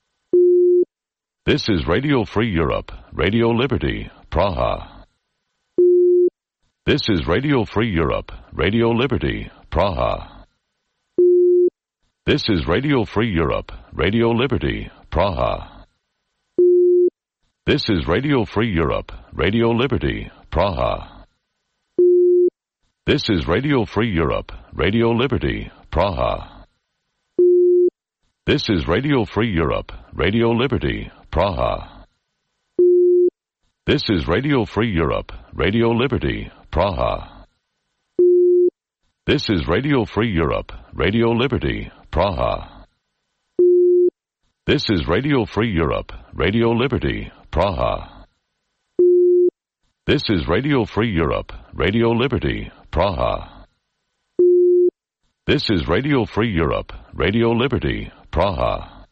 This is Radio Free Europe, Radio Liberty, Praha. This is Radio Free Europe, Radio Liberty, Praha. This is Radio Free Europe, Radio Liberty, Praha. This is Radio Free Europe, Radio Liberty, Praha. This is Radio Free Europe, Radio Liberty, Praha. This is Radio Free Europe, Radio Liberty, Praha. This is Radio Free Europe, Radio Liberty, Praha. This is Radio Free Europe, Radio Liberty, Praha. This is Radio Free Europe, Radio Liberty, Praha. This is Radio Free Europe, Radio Liberty, Praha. This is Radio Free Europe, Radio Liberty, Praha.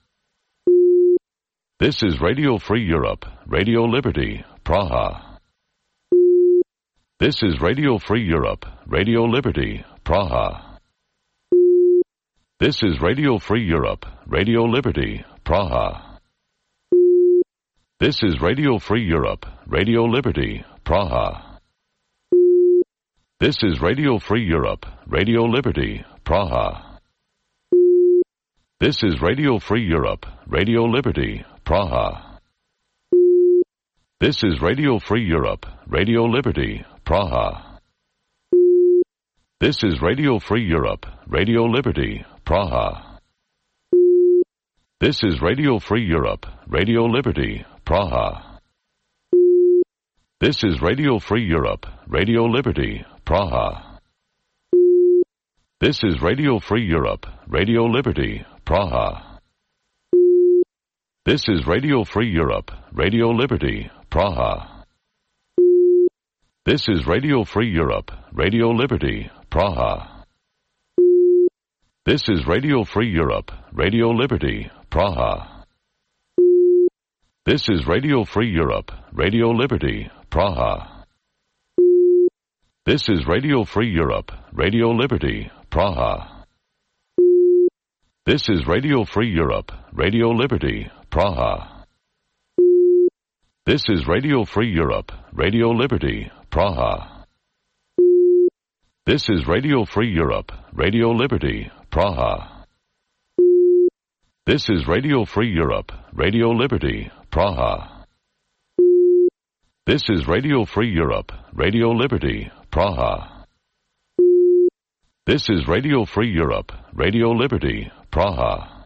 This is Radio Free Europe, Radio Liberty, Praha. This is Radio Free Europe, Radio Liberty, Praha. This is Radio Free Europe, Radio Liberty, Praha. This is Radio Free Europe, Radio Liberty, Praha. This is Radio Free Europe, Radio Liberty, Praha. This is Radio Free Europe, Radio Liberty, Praha. This is Radio Free Europe, Radio Liberty, Praha. This is Radio Free Europe, Radio Liberty, Praha. This is Radio Free Europe, Radio Liberty, Praha. This is Radio Free Europe, Radio Liberty, Praha. This is Radio Free Europe, Radio Liberty, Praha. This is Radio Free Europe, Radio Liberty, Praha. This is Radio Free Europe, Radio Liberty, Praha. This is Radio Free Europe, Radio Liberty, Praha. This is Radio Free Europe, Radio Liberty, Praha. This is Radio Free Europe, Radio Liberty, Praha. This is Radio Free Europe, Radio Liberty, Praha. This is Radio Free Europe, Radio Liberty, Praha. This is Radio Free Europe, Radio Liberty, Praha. This is Radio Free Europe, Radio Liberty, Praha. This is Radio Free Europe, Radio Liberty, Praha. This is Radio Free Europe, Radio Liberty, Praha.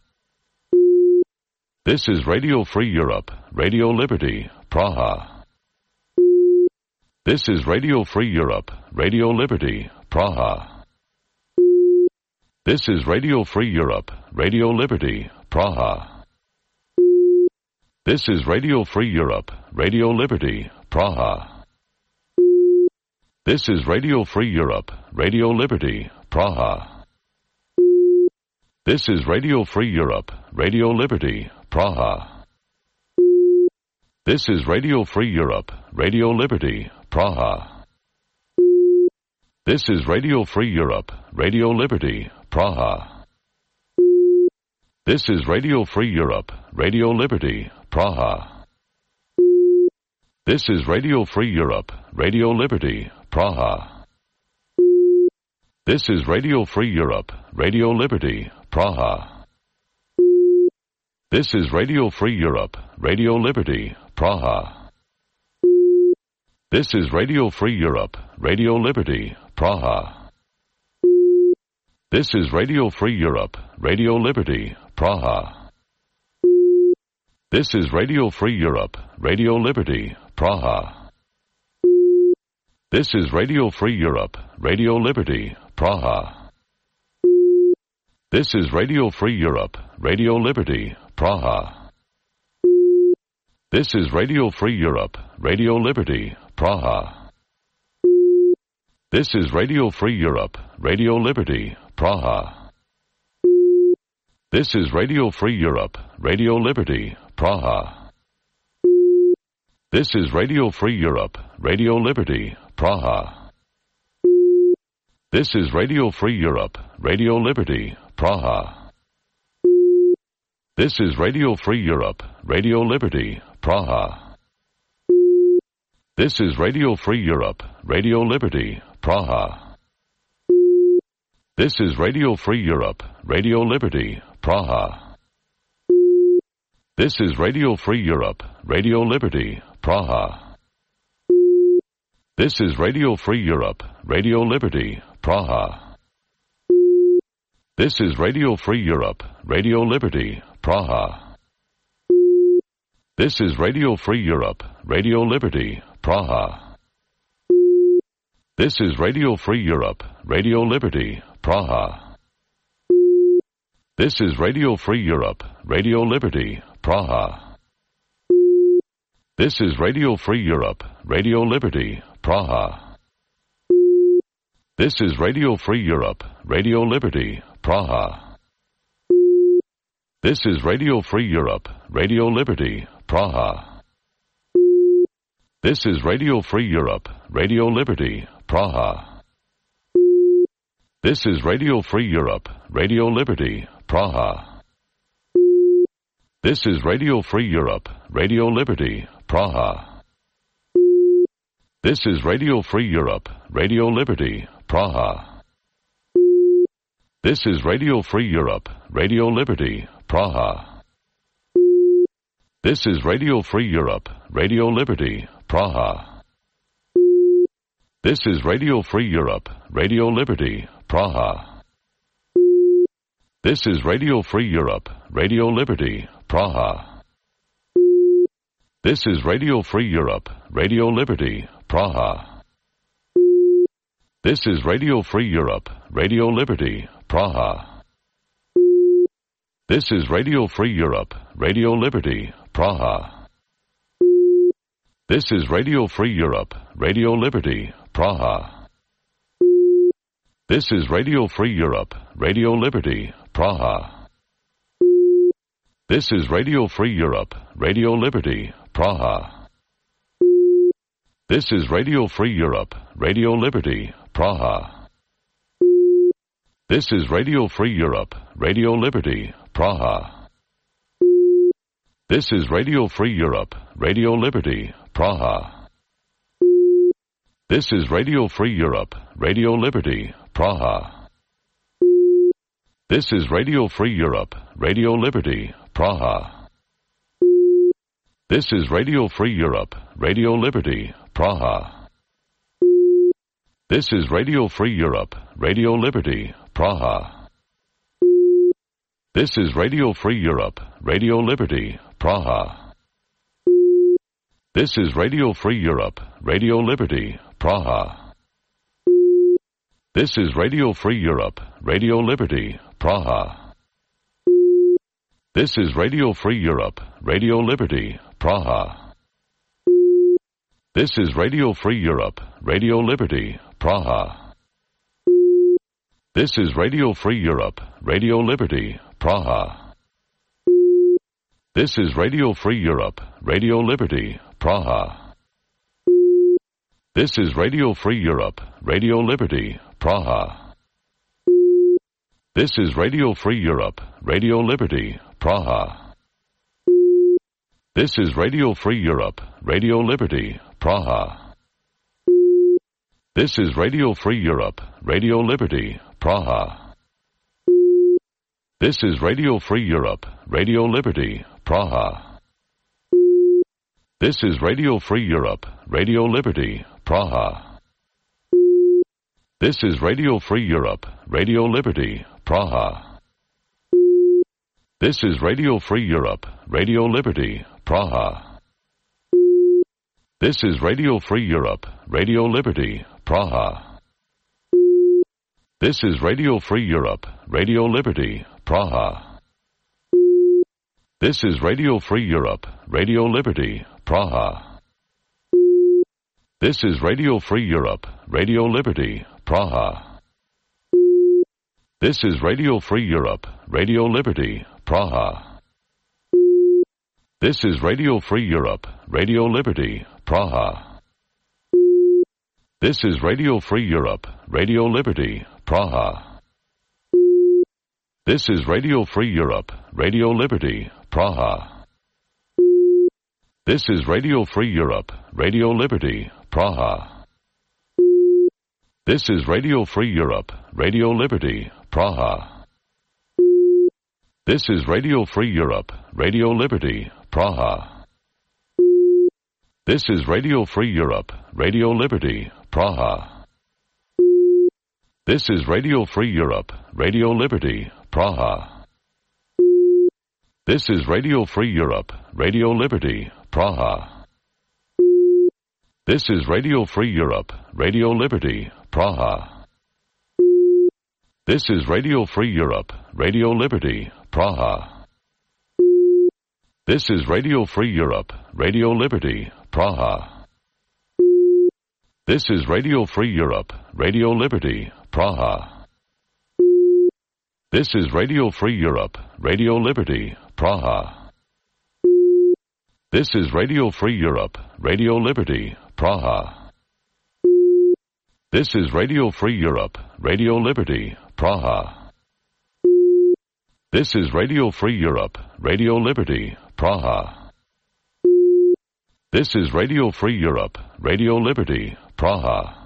This is Radio Free Europe, Radio Liberty, Praha. This is Radio Free Europe, Radio Liberty, Praha. This is Radio Free Europe, Radio Liberty, Praha. This is Radio Free Europe, Radio Liberty, Praha. This is Radio Free Europe, Radio Liberty, Praha. This is Radio Free Europe, Radio Liberty, Praha. This is Radio Free Europe, Radio Liberty, Praha. This is Radio Free Europe, Radio Liberty, Praha. This is Radio Free Europe, Radio Liberty, Praha. This is Radio Free Europe, Radio Liberty, Praha. This is Radio Free Europe, Radio Liberty, Praha. This is Radio Free Europe, Radio Liberty, Praha. This is Radio Free Europe, Radio Liberty, Praha. This is Radio Free Europe, Radio Liberty, Praha. This is Radio Free Europe, Radio Liberty, Praha. This is Radio Free Europe, Radio Liberty, Praha. This is Radio Free Europe, Radio Liberty, Praha. This is Radio Free Europe, Radio Liberty, Praha. This is Radio Free Europe, Radio Liberty, Praha. This is Radio Free Europe, Radio Liberty, Praha. This is Radio Free Europe, Radio Liberty, Praha. This is Radio Free Europe, Radio Liberty, Praha. This is Radio Free Europe, Radio Liberty, Praha. This is Radio Free Europe, Radio Liberty, Praha. This is Radio Free Europe, Radio Liberty, Praha. This is Radio Free Europe, Radio Liberty, Praha. This is Radio Free Europe, Radio Liberty, Praha. This is Radio Free Europe, Radio Liberty, Praha. This is Radio Free Europe, Radio Liberty, Praha. This is Radio Free Europe, Radio Liberty, Praha. This is Radio Free Europe, Radio Liberty, Praha. This is Radio Free Europe, Radio Liberty, Praha. This is Radio Free Europe, Radio Liberty, Praha. This is Radio Free Europe, Radio Liberty, Praha. This is Radio Free Europe, Radio Liberty, Praha. This is Radio Free Europe, Radio Liberty, Praha. This is Radio Free Europe, Radio Liberty, Praha. This is Radio Free Europe, Radio Liberty, Praha. This is Radio Free Europe, Radio Liberty, Praha. This is Radio Free Europe, Radio Liberty, Praha. This is Radio Free Europe, Radio Liberty, Praha. This is Radio Free Europe, Radio Liberty, Praha. This is Radio Free Europe, Radio Liberty, Praha. This is Radio Free Europe, Radio Liberty, Praha. This is Radio Free Europe, Radio Liberty, Praha. This is Radio Free Europe, Radio Liberty, Praha. This is Radio Free Europe, Radio Liberty, Praha. This is Radio Free Europe, Radio Liberty, Praha. This is Radio Free Europe, Radio Liberty, Praha. This is Radio Free Europe, Radio Liberty, Praha. This is Radio Free Europe, Radio Liberty, Praha. This is Radio Free Europe, Radio Liberty, Praha. This is Radio Free Europe, Radio Liberty, Praha. This is Radio Free Europe, Radio Liberty, Praha. This is Radio Free Europe, Radio Liberty, Praha. This is Radio Free Europe, Radio Liberty, Praha. This is Radio Free Europe, Radio Liberty, Praha. This is Radio Free Europe, Radio Liberty, Praha. This is Radio Free Europe, Radio Liberty, Praha. This is Radio Free Europe, Radio Liberty, Praha. This is Radio Free Europe, Radio Liberty, Praha. This is Radio Free Europe, Radio Liberty, Praha. This is Radio Free Europe, Radio Liberty, Praha. This is Radio Free Europe, Radio Liberty, Praha. This is Radio Free Europe, Radio Liberty, Praha. This is Radio Free Europe, Radio Liberty, Praha. This is Radio Free Europe, Radio Liberty, Praha. This is Radio Free Europe, Radio Liberty, Praha. This is Radio Free Europe, Radio Liberty, Praha. This is Radio Free Europe, Radio Liberty, Praha. This is Radio Free Europe, Radio Liberty, Praha. This is Radio Free Europe, Radio Liberty, Praha. This is Radio Free Europe, Radio Liberty, Praha. This is Radio Free Europe, Radio Liberty, Praha. This is Radio Free Europe, Radio Liberty, Praha. This is Radio Free Europe, Radio Liberty, Praha. This is Radio Free Europe, Radio Liberty, Praha. This is Radio Free Europe, Radio Liberty, Praha. This is Radio Free Europe, Radio Liberty, Praha. This is Radio Free Europe, Radio Liberty, Praha. This is Radio Free Europe, Radio Liberty, Praha. This is Radio Free Europe, Radio Liberty, Praha. This is Radio Free Europe, Radio Liberty, Praha. This is Radio Free Europe, Radio Liberty, Praha. This is Radio Free Europe, Radio Liberty, Praha. This is Radio Free Europe, Radio Liberty, Praha. This is Radio Free Europe, Radio Liberty, Praha. This is Radio Free Europe, Radio Liberty, Praha. This is Radio Free Europe, Radio Liberty, Praha. This is Radio Free Europe, Radio Liberty, Praha. This is Radio Free Europe, Radio Liberty, Praha. This is Radio Free Europe, Radio Liberty, Praha. This is Radio Free Europe, Radio Liberty, Praha.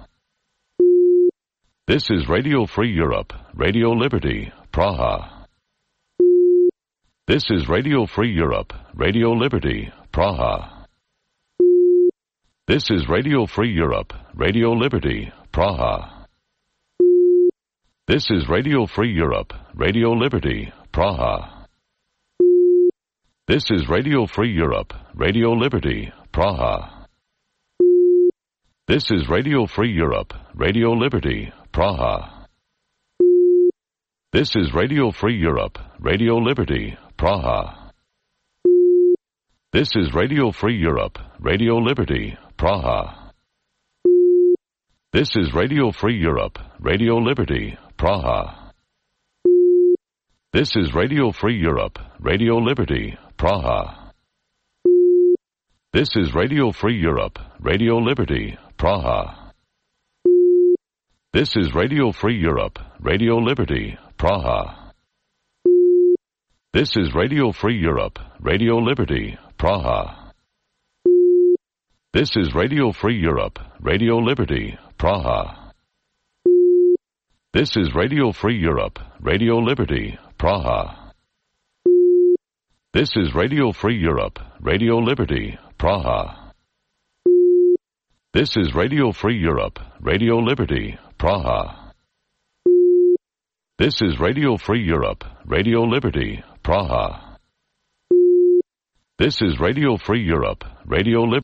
This is Radio Free Europe, Radio Liberty, Praha. This is Radio Free Europe, Radio Liberty, Praha. This is Radio Free Europe, Radio Liberty, Praha. This is Radio Free Europe, Radio Liberty, Praha. This is Radio Free Europe, Radio Liberty, Praha. This is Radio Free Europe, Radio Liberty, Praha. This is Radio Free Europe, Radio Liberty, Praha. This is Radio Free Europe, Radio Liberty, Praha. This is Radio Free Europe, Radio Liberty, Praha. This is Radio Free Europe, Radio Liberty, Praha. This is Radio Free Europe, Radio Liberty, Praha. This is Radio Free Europe, Radio Liberty, Praha. This is Radio Free Europe, Radio Liberty, Praha. This is Radio Free Europe, Radio Liberty, Praha. This is Radio Free Europe, Radio Liberty, Praha. This is Radio Free Europe, Radio Liberty, Praha. This is Radio Free Europe, Radio Liberty, Praha. This is Radio Free Europe, Radio Liberty, Praha. This is Radio Free Europe, Radio Liberty.